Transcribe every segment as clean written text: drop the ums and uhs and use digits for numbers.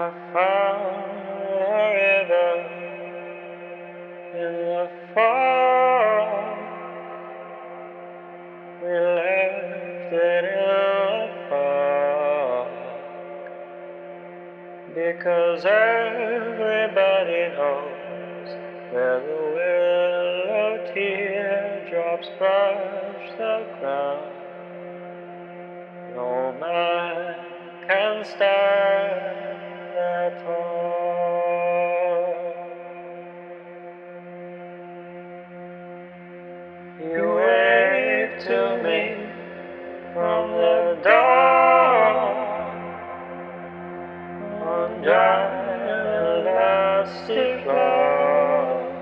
found a river in the fall. We left it in the fall because everybody knows where the willow teardrops brush the ground. No man can stand at all. You wave to me from the dawn on dry elastic floor,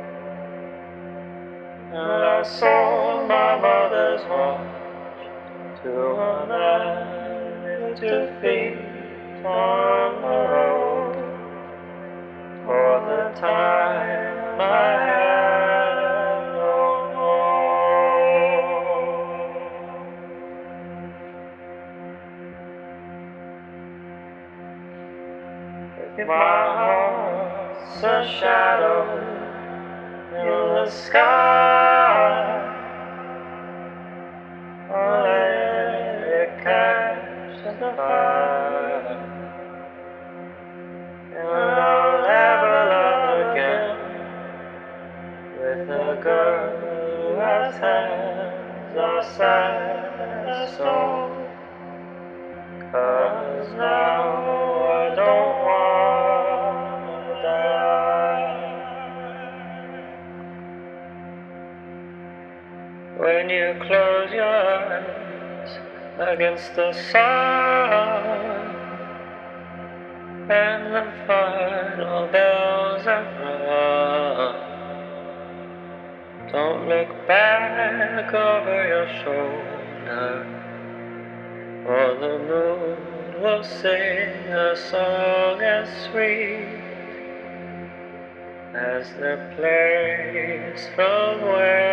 and I sold my mother's watch to a man with 2 feet on the road for the time I had no more. If my heart's a shadow in the sky, I'll let it catch the fire, and I'll never love again with a girl who has hands as sad as stone. 'Cause now I don't wanna die. When you close your eyes against the sun and the final bells have run, don't look back over your shoulder, or the moon will sing a song as sweet as the place from where